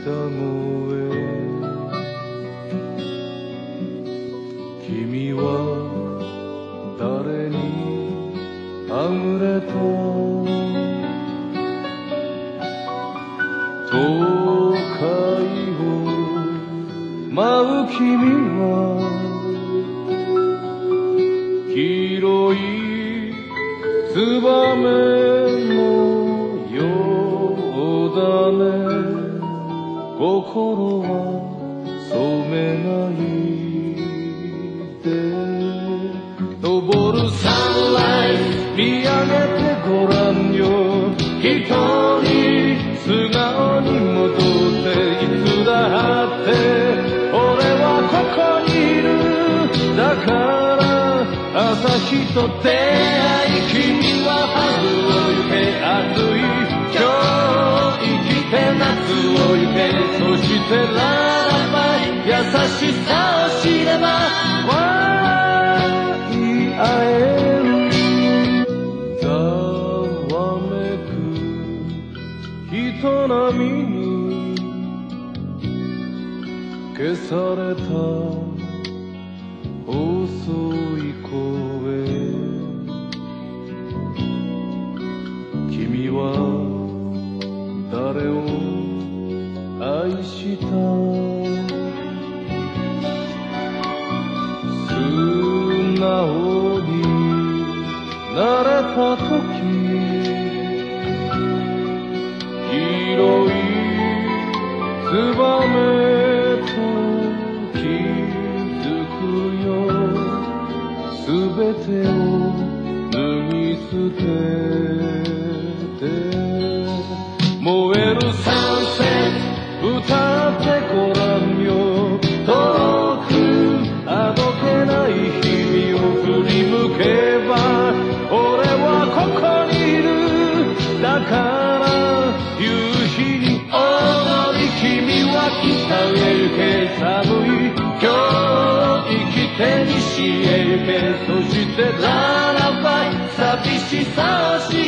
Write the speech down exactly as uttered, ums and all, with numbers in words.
声君は誰にはぐれた東海を舞う君は広いツバメのようだね心は染めないで昇るサンライズ見上げてごらんよ一人素顔に戻っていつだって俺はここにいるだから朝日と出会い君は春を行け暑い今日生きて夏を行けそしてララバイ優しさを知れば笑い合えるざわめく人波に消された遅い声君は誰を愛した素直になれた時広いツバメと気づくよすべてを脱ぎ捨てて燃えるサンセット歌ってごらんよ遠くあどけない日々を振り向けば俺はここにいるだから夕日に踊り君は北へ行け寒い今日生きて西へ行けそしてララバイ寂しさを知